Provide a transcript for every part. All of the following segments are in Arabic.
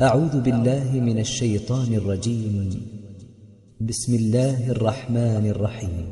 أعوذ بالله من الشيطان الرجيم. بسم الله الرحمن الرحيم.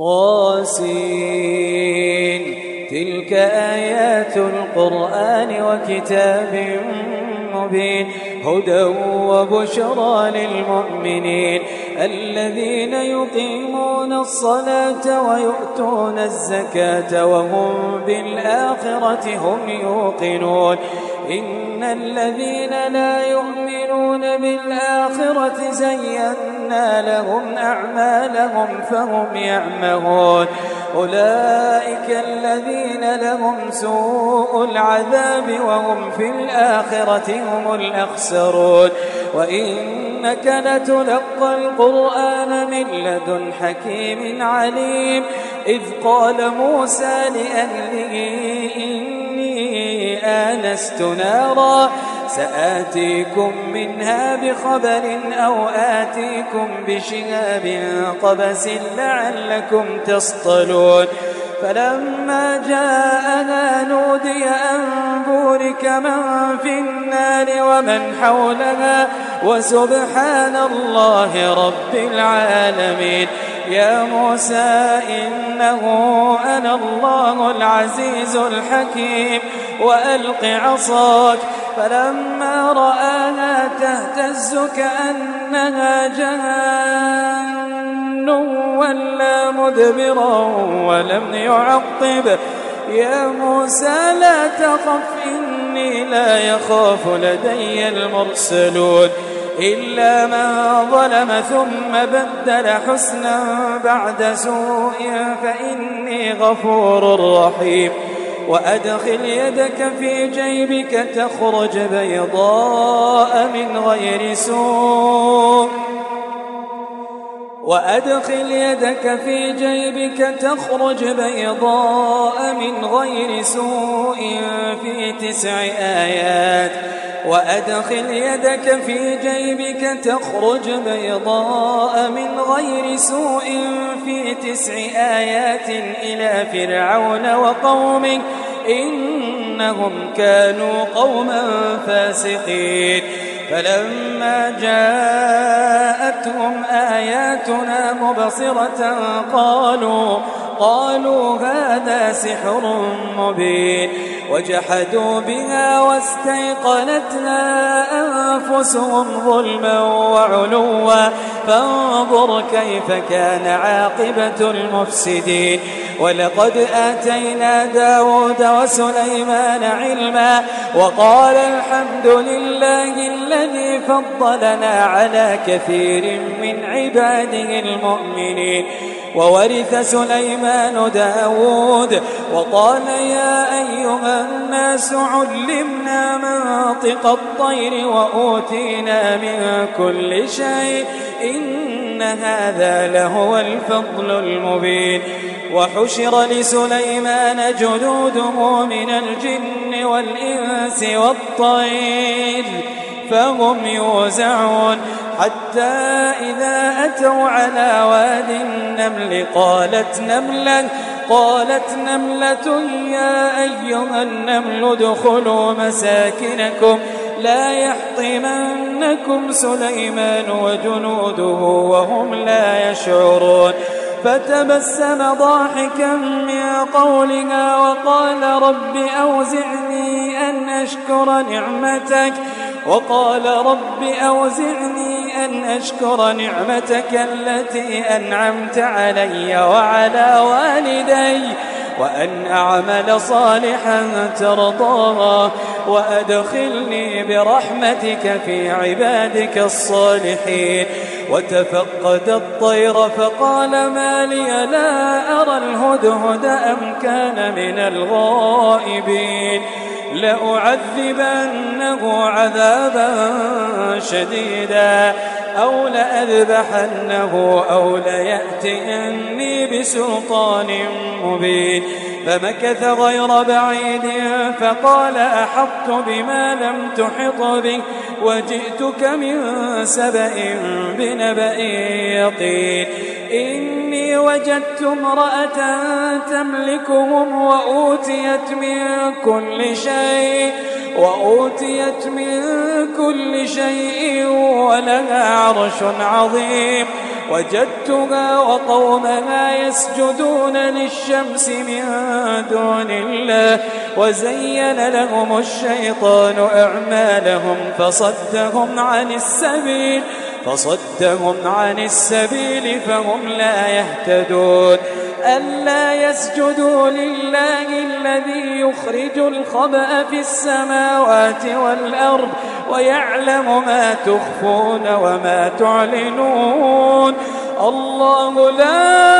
طاسين. تلك آيات القرآن وكتاب مبين، هدى وبشرى للمؤمنين الذين يقيمون الصلاة ويؤتون الزكاة وهم بالآخرة هم يوقنون. إن الذين لا يؤمنون بالآخرة زينا لهم أعمالهم فهم يعمهون. أولئك الذين لهم سوء العذاب وهم في الآخرة هم الأخسرون. وإنك لتلقى القرآن من لدن حكيم عليم. إذ قال موسى لأهله إني آنست نارا سآتيكم منها بخبر أو آتيكم بشهاب قبس لعلكم تصطلون. فلما جاءها نودي أن بورك من في النار ومن حولها وسبحان الله رب العالمين. يا موسى إنه أنا الله العزيز الحكيم وألق عصاك. فلما رآها تهتز كأنها جان ولا مدبرا ولم يعقب. يا موسى لا تخف إني لا يخاف لدي المرسلون. إلا من ظلم ثم بدل حسنا بعد سوء فإني غفور رحيم. وأدخل يدك في جيبك تخرج بيضاء من غير سوء وأدخل يدك في جيبك تخرج بيضاء من غير سوء في 9 آيات. وأدخل يدك في جيبك تخرج بيضاء من غير سوء في 9 آيات إلى فرعون وقومه إنهم كانوا قوما فاسقين. فلما جاءتهم آياتنا مبصرة قالوا هذا سحر مبين. وجحدوا بها واستيقنتها أنفسهم ظلما وعلوا فانظر كيف كان عاقبة المفسدين. ولقد آتينا داود وسليمان علما وقال الحمد لله الذي فضلنا على كثير من عباده المؤمنين. وورث سليمان داود وقال يا أيها الناس علمنا منطق الطير وأوتينا من كل شيء إن هذا لهو الفضل المبين. وحشر لسليمان جنوده من الجن والإنس والطير فهم يوزعون. حتى إذا أتوا على واد النمل قالت نملة يا أيها النمل ادخلوا مساكنكم لا يحطمنكم سليمان وجنوده وهم لا يشعرون. فتبسم ضاحكا من قولها وقال رب أوزعني أن أشكر نعمتك التي أنعمت علي وعلى والدي وأن أعمل صالحا ترضاه وأدخلني برحمتك في عبادك الصالحين. وتفقد الطير فقال ما لي لا أرى الهدهد أم كان من الغائبين. لأعذبنه عذابا شديدا أو لأذبحنه أو ليأتيني بسلطان مبين. فمكث غير بعيد فقال أحطت بما لم تحط به وجئتك من سبأ بنبأ يقين. إني وجدت امرأة تملكهم وأوتيت من كل كل شيء ولها عرش عظيم. وجدتها وقومها يسجدون للشمس من دون الله وزين لهم الشيطان أعمالهم فصدهم عن السبيل فهم لا يهتدون. ألا يسجدوا لله الذي يخرج الخبأ في السماوات والأرض ويعلم ما تخفون وما تعلنون. الله لا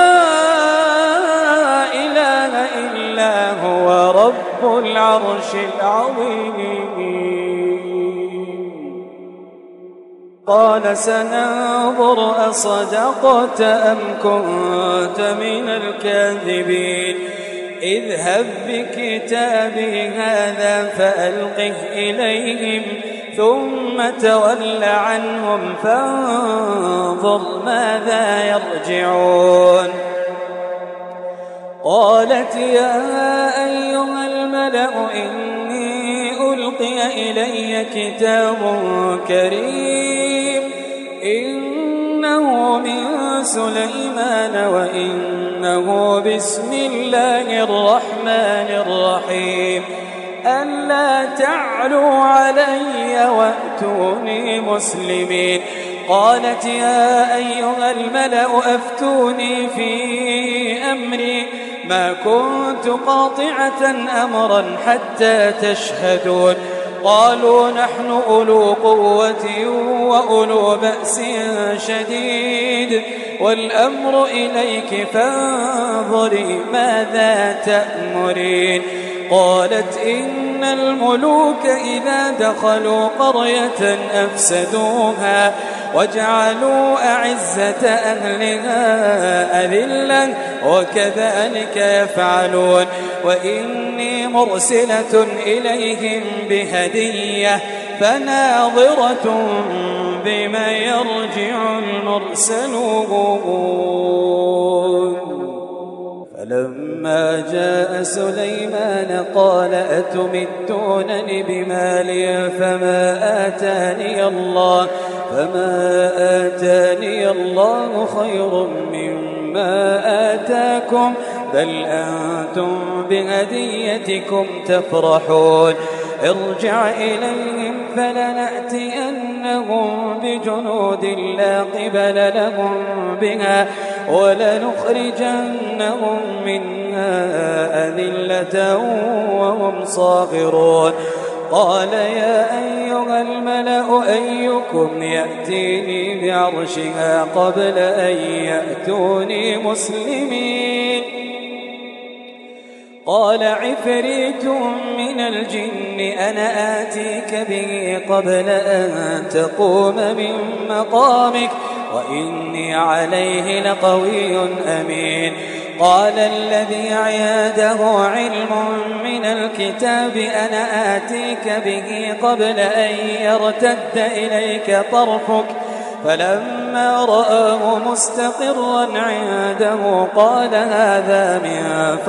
إله إلا هو رب العرش العظيم. قال سننظر أصدقت أم كنت من الكاذبين. اذهب بكتابي هذا فألقه إليهم ثم تول عنهم فانظر ماذا يرجعون. قالت يا أيها الملأ إني ألقي إلي كتاب كريم إنه من سليمان وإنه بسم الله الرحمن الرحيم ألا تعلوا علي وأتوني مسلمين. قالت يا أيها الملأ أفتوني في أمري ما كنت قاطعة أمرا حتى تشهدون. قالوا نحن أولو قوة وأولو بأس شديد والأمر إليك فانظري ماذا تأمرين. قالت إن الملوك إذا دخلوا قرية أفسدوها وجعلوا أعزة أهلها أذلة وكذلك يفعلون. وإني مرسلة إليهم بهدية فناظرة بما يرجع المرسلون. فلما جاء سليمان قال أتمدونني بمال فما آتاني الله خير مما آتاكم بل أنتم بهديتكم تفرحون. ارجع إليهم فلنأتينهم بجنود لا قبل لهم بها ولنخرجنهم منها أذلة وهم صاغرون. قال يا أيها الملأ أيكم يأتيني بعرشها قبل أن يأتوني مسلمين. قال عفريت من الجن أنا آتيك به قبل أن تقوم من مقامك وإني عليه لقوي أمين. قال الذي عنده علم من الكتاب أنا آتيك به قبل أن يرتد إليك طرفك فلما رآه مستقرا عنده قال هذا من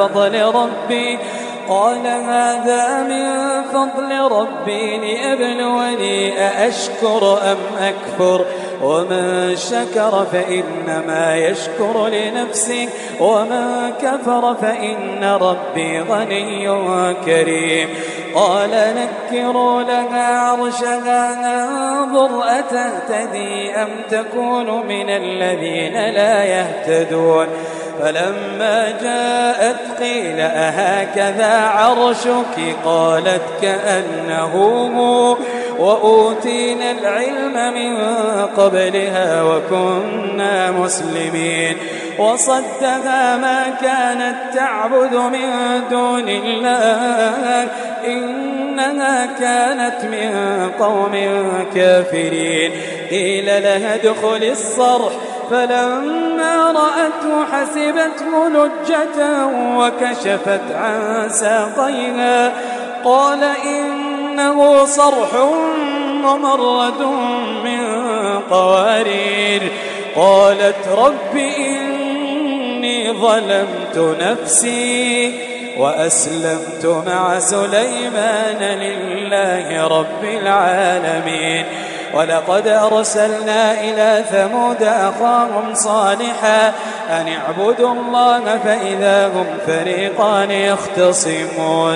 فضل ربي لأبلوني أأشكر أم أكفر ومن شكر فإنما يشكر لنفسه ومن كفر فإن ربي غني كريم. قال نكروا لها عرشها ننظر أتهتدي أم تكون من الذين لا يهتدون. فلما جاءت قيل أهكذا عرشك قالت كأنه هو وأوتينا العلم من قبلها وكنا مسلمين. وصدها ما كانت تعبد من دون الله إنها كانت من قوم كافرين. قيل لها ادخل الصرح فلما رأته حسبته لجة وكشفت عن ساقيها قال إنه صرح ممرد من قوارير. قالت رب إني ظلمت نفسي وأسلمت مع سليمان لله رب العالمين. ولقد أرسلنا إلى ثمود أخاهم صالحا أن اعبدوا الله فإذا هم فريقان يختصمون.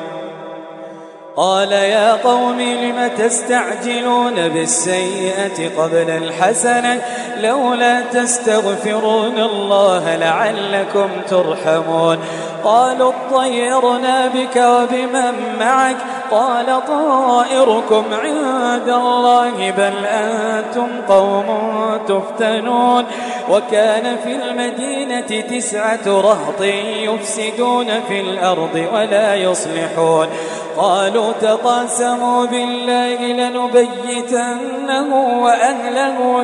قال يا قوم لم تستعجلون بالسيئة قبل الحسنة لولا تستغفرون الله لعلكم ترحمون. قالوا اطيرنا بك وبمن معك قال طائركم عند الله بل أنتم قوم تفتنون. وكان في المدينة 9 رهط يفسدون في الأرض ولا يصلحون. قالوا تقاسموا بالله لنبيتنه وأهله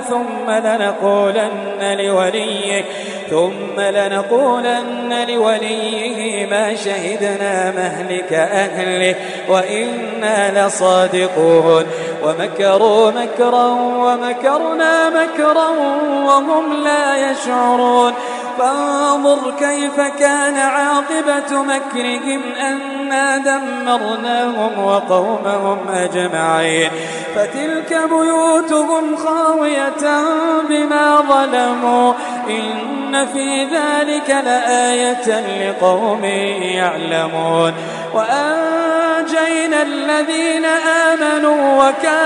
ثم لنقولن لوليه ما شهدنا مهلك أهله وإنا لصادقون. ومكروا مكرا ومكرنا مكرا وهم لا يشعرون. فانظر كيف كان عاقبة مكرهم أنا دمرناهم وقومهم أجمعين. فتلك بيوتهم خاوية بما ظلموا إن في ذلك لآية لقوم يعلمون. وأنجينا الذين آمنوا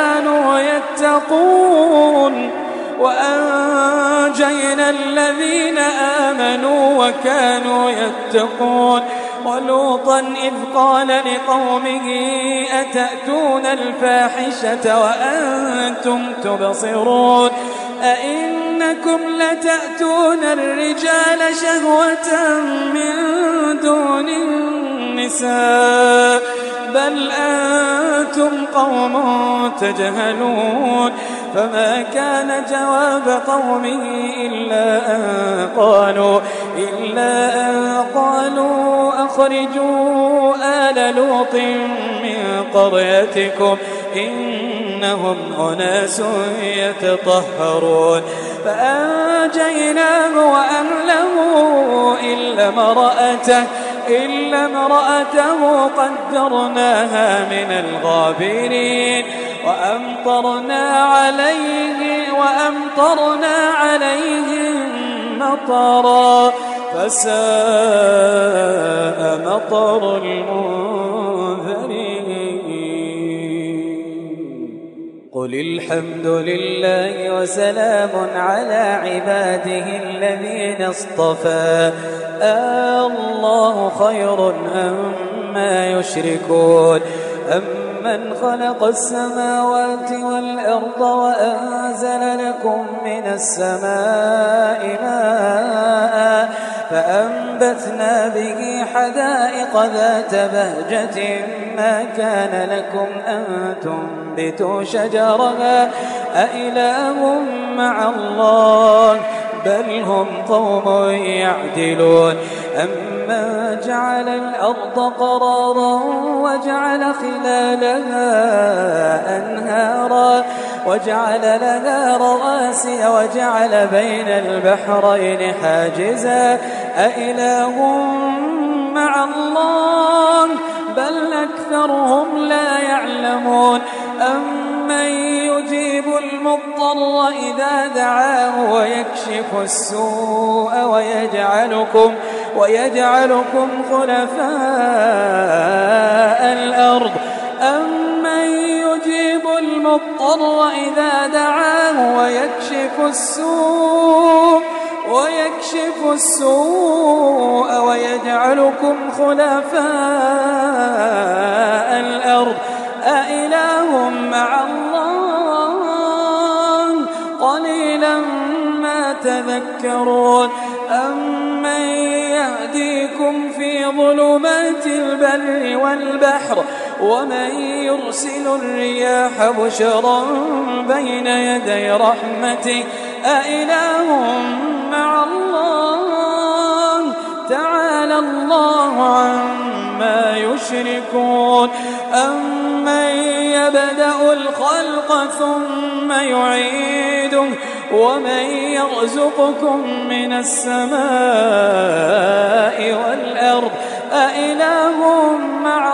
وكانوا يتقون. ولوطا إذ قال لقومه أتأتون الفاحشة وأنتم تبصرون أئنكم لتأتون الرجال شهوة من دون النساء بل أنتم قوم تجهلون. فما كان جواب قومه إلا أن قالوا أخرجوا آل لوط من قريتكم إنهم أناس يتطهرون. فأنجيناه وأهله إلا امرأته قدرناها من الغابرين. وأمطرنا عليهم مطرا فساء مطر المنذرين. قل الحمد لله وسلام على عباده الذين اصطفى الله خير أما يشركون. أمن خلق السماوات والأرض وأنزل لكم من السماء ماء فأنبتنا به حدائق ذات بهجة ما كان لكم أن تنبتوا شجرها أإله مع الله بل هم قوم يعدلون. أمن جعل الأرض قرارا وجعل خلالها أنهارا وجعل لها رواسي وجعل بين البحرين حاجزا أإله مع الله بل أكثرهم لا يعلمون. أمن يجيب المضطر إذا دعاه ويكشف السوء ويجعلكم خلفاء الأرض. أمن يجيب المضطر إذا دعاه ويكشف السوء ويجعلكم خلفاء الأرض أإله مع الله قليلا ما تذكرون. أمن يهديكم في ظلمات البر والبحر ومن يرسل الرياح بشرا بين يدي رحمته أإله مع الله تعالى الله عما يشركون. أمن يبدأ الخلق ثم يعيده ومن يرزقكم من السماء والأرض أإله مع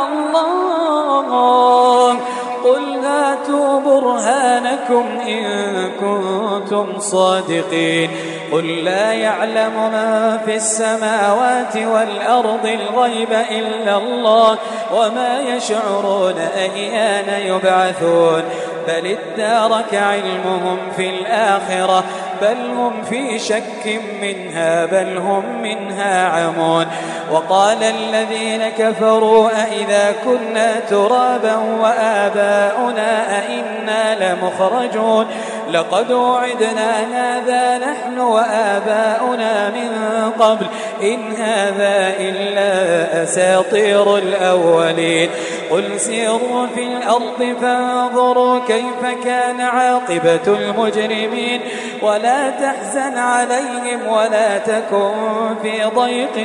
الله قل هاتوا برهانكم إن كنتم صادقين قل لا يعلم من في السماوات والأرض الغيب إلا الله وما يشعرون أيان يبعثون بل ادارك علمهم في الآخرة بل هم في شك منها بل هم منها عمون وقال الذين كفروا أئذا كنا ترابا وآباؤنا أئنا لمخرجون لقد وعدنا هذا نحن وآباؤنا من قبل إن هذا إلا أساطير الأولين قل سيروا في الأرض فانظروا كيف كان عاقبة المجرمين ولا تحزن عليهم ولا تكن في ضيق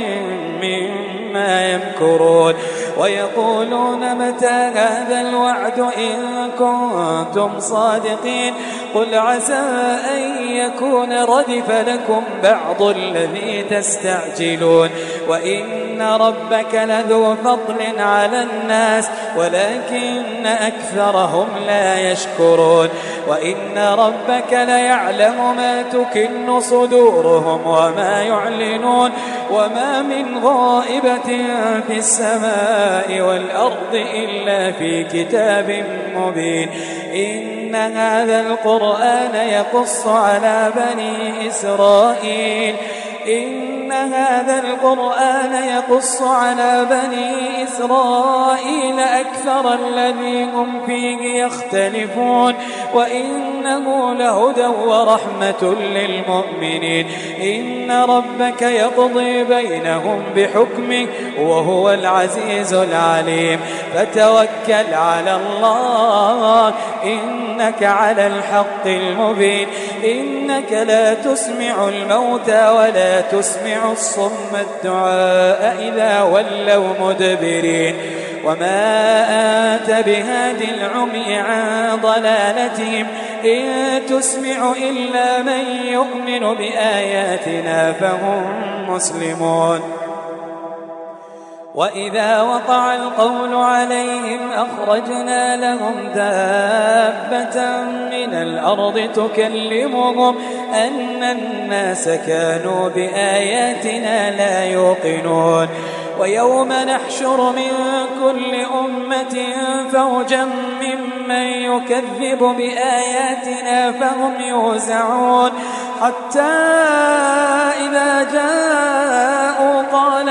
مما يمكرون ويقولون متى هذا الوعد إن كنتم صادقين قل عسى أن يكون ردف لكم بعض الذي تستعجلون وإن ربك لذو فضل على الناس ولكن أكثرهم لا يشكرون وإن ربك ليعلم ما تكن صدورهم وما يعلنون وما من غائبة في السماء والأرض إلا في كتاب مبين إن هذا القرآن يقص على بني إسرائيل إن هذا القرآن يقص على بني إسرائيل أكثر الذي هم فيه يختلفون وإنه لهدى ورحمة للمؤمنين إن ربك يقضي بينهم بحكمه وهو العزيز العليم فتوكل على الله إنك على الحق المبين إنك لا تسمع الموتى ولا تسمع الصم الدعاء إذا ولوا مدبرين وما أنت بهادي العمي عن ضلالتهم إن تسمع إلا من يؤمن بآياتنا فهم مسلمون وإذا وقع القول عليهم أخرجنا لهم دابة من الأرض تكلمهم أن الناس كانوا بآياتنا لا يوقنون ويوم نحشر من كل أمة فوجا ممن يكذب بآياتنا فهم يوزعون حتى إذا جاءوا قال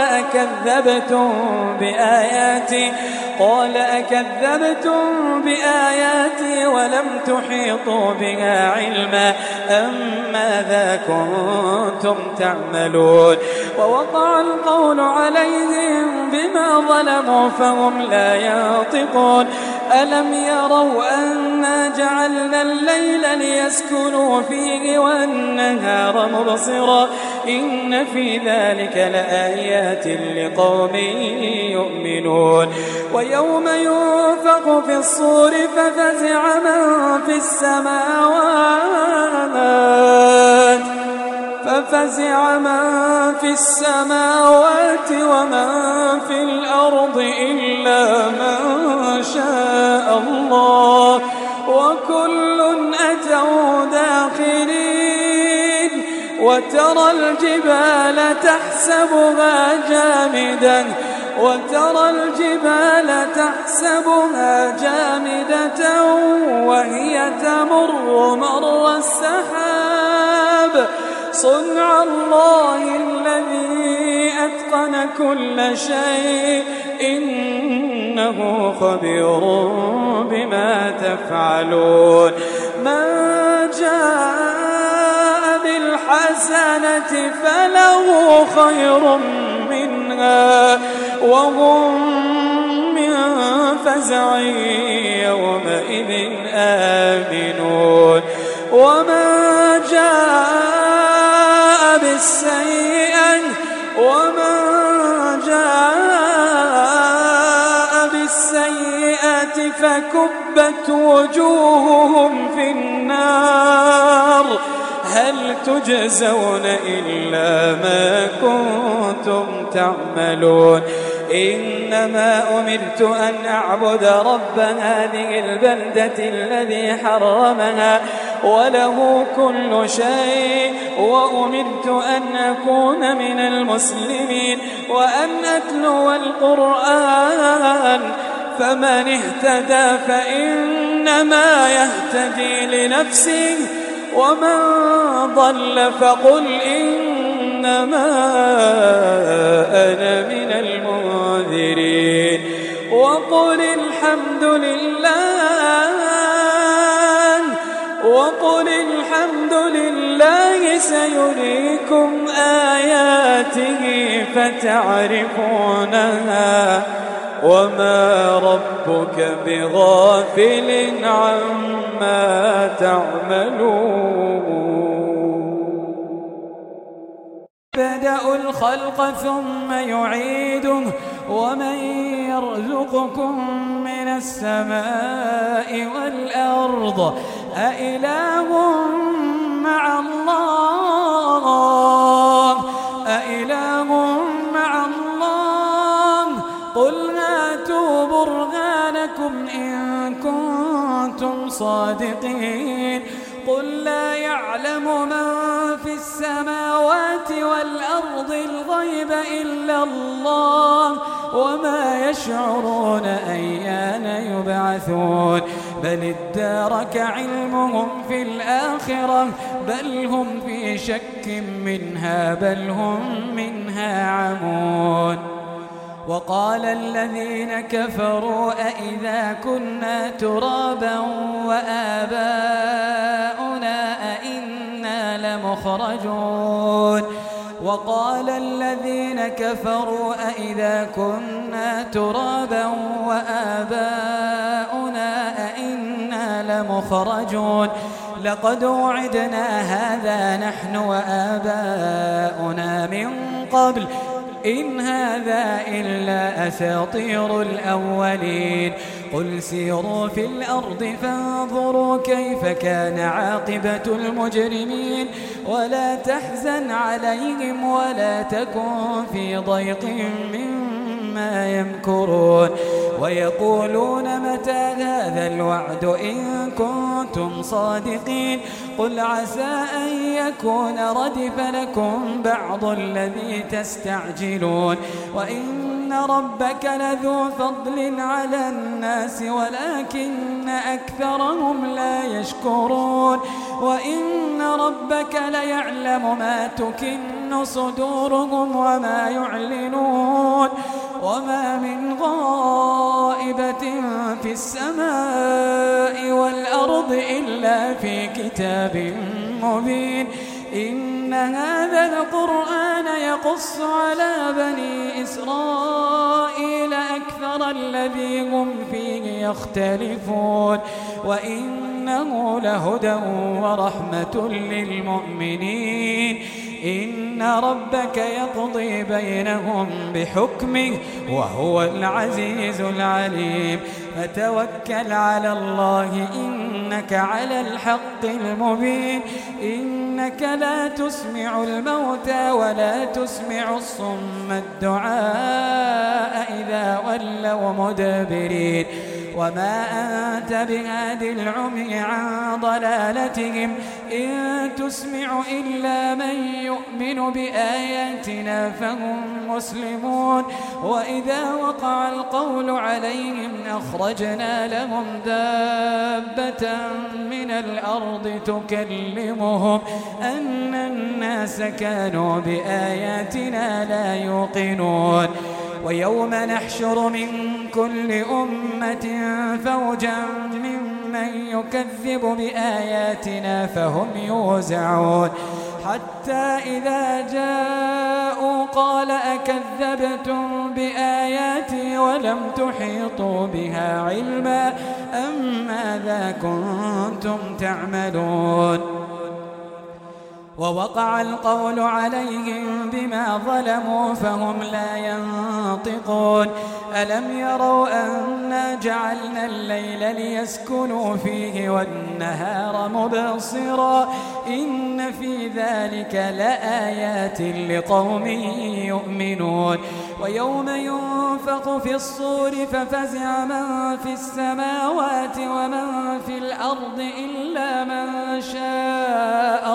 أكذبتم بآياتي ولم تحيطوا بها علما أم ماذا كنتم تعملون ووقع القول عليهم بما ظلموا فهم لا ينطقون ألم يروا أنا جعلنا الليل ليسكنوا فيه والنهار مبصرا إن في ذلك لآيات لقوم يؤمنون ويوم ينفخ في الصور ففزع من في السماوات ومن في الأرض إلا من شاء الله وكل أتوا داخرين وترى الجبال تحسبها جامدة وهي تمر مر السحاب صنع الله الذي أتقن كل شيء إنه خبير بما تفعلون من جاء بالحسنة فله خير منها وهم من فزع يومئذ آمنون ومن جاء بالسيئة فكبت وجوههم في النار هل تجزون إلا ما كنتم تعملون إنما أمرت أن أعبد رب هذه البلدة الذي حرمها وله كل شيء، وأمرت أن أكون من المسلمين وأن أتلو القرآن، فمن اهتدى فإنما يهتدي لنفسه ومن ضل فقل إنما أنا من المنذرين. وقل الحمد لله سيريكم آياته فتعرفونها وما ربك بغافل عما تعملون. بدأ الخلق ثم يعيده ومن يرزقكم من السماء والأرض أإله مع الله قل هاتوا برهانكم إن كنتم صادقين. قل لا يعلم من في السماوات والأرض الغيب إلا الله وما يشعرون أيان يبعثون. بل ادارك علمهم في الآخرة بل هم في شك منها بل هم منها عمون. وقال الذين كفروا أئذا كنا ترابا وآباؤنا أئنا لمخرجون. وقال الذين كفروا أئذا كنا ترابا وآباؤنا أئنا لمخرجون. لقد وعدنا هذا نحن وآباؤنا من قبل إن هذا إلا أساطير الأولين. قل سيروا في الأرض فانظروا كيف كان عاقبة المجرمين ولا تحزن عليهم ولا تكن في ضيق مما يمكرون. ويقولون متى هذا الوعد إن كنتم صادقين. قل عسى أن يكون ردف لكم بعض الذي تستعجلون. وإن ربك لذو فضل على الناس ولكن أكثرهم لا يشكرون. وإن ربك ليعلم ما تكن صدورهم وما يعلنون. وما من غائبة في السماء والأرض إلا في كتاب مبين. إن هذا القرآن يقص على بني إسرائيل أكثر الذي هم فيه يختلفون وإنه لهدى ورحمة للمؤمنين. إن ربك يقضي بينهم بحكمه وهو العزيز العليم. فتوكل على الله إنك على الحق المبين. إنك لا تسمع الموتى ولا تسمع الصم الدعاء إذا ولوا مدبرين. وما أنت بهاد العمي عن ضلالتهم إن تسمع إلا من يؤمن بآياتنا فهم مسلمون. وإذا وقع القول عليهم أخرجنا لهم دابة من الأرض تكلمهم أن الناس كانوا بآياتنا لا يوقنون. ويوم نحشر من كل أمة فوجا ممن يكذب بآياتنا فهم يوزعون. حتى إذا جاءوا قال أكذبتم بآياتي ولم تحيطوا بها علما أم ماذا كنتم تعملون. ووقع القول عليهم بما ظلموا فهم لا ينطقون. ألم يروا أنا جعلنا الليل ليسكنوا فيه والنهار مبصرا إن في ذلك لآيات لقوم يؤمنون. ويوم ينفخ في الصور ففزع من في السماوات ومن في الأرض إلا من شاء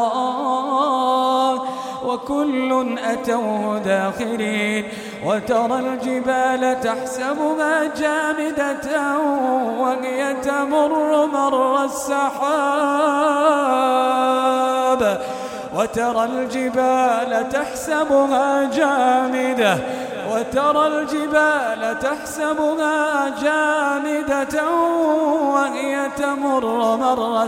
الله وكل أتوه داخرين وترى الجبال تحسبها جامدة وهي تمر مر السحاب وترى الجبال تحسبها جامدة وهي تمر مر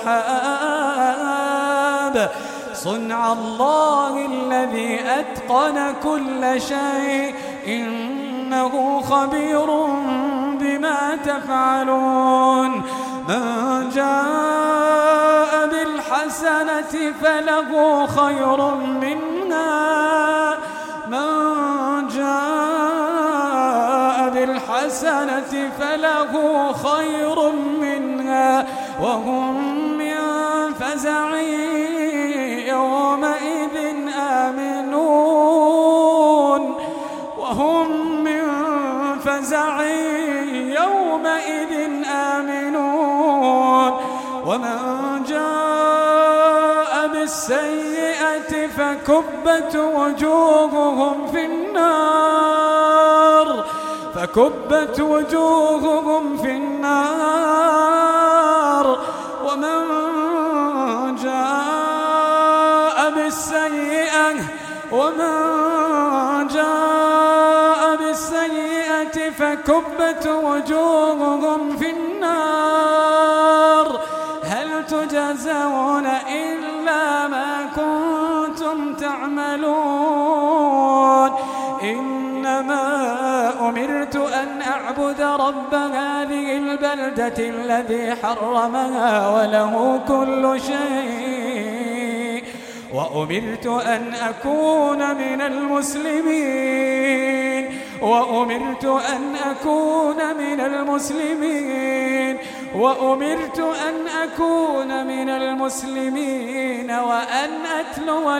السحاب صنع الله الذي أتقن كل شيء إنه خبير بما تفعلون من جاء بالحسنة فله خير منها وهم من فزع يومئذ آمنون ومن جاء بالسيئة فكبت وجوههم في النار ومن جاء بالسيئة فكبت وجوههم في النار هل تجزون إلا ما كنتم تعملون إنما أمرت أن أعبد رب هذه البلدة الذي حرمها وله كل شيء وأمرت أن أكون من المسلمين وأن أتلو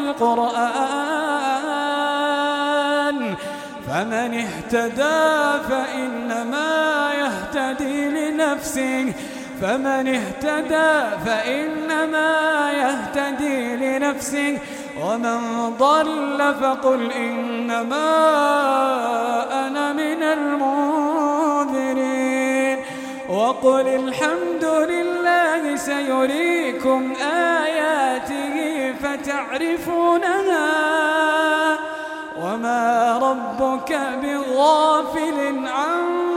القرآن فمن اهتدى فإنما يهتدي لنفسه ومن ضل فقل إنما أنا من المنذرين وقل الحمد لله سيريكم آياته فتعرفونها وما ربك بغافل عما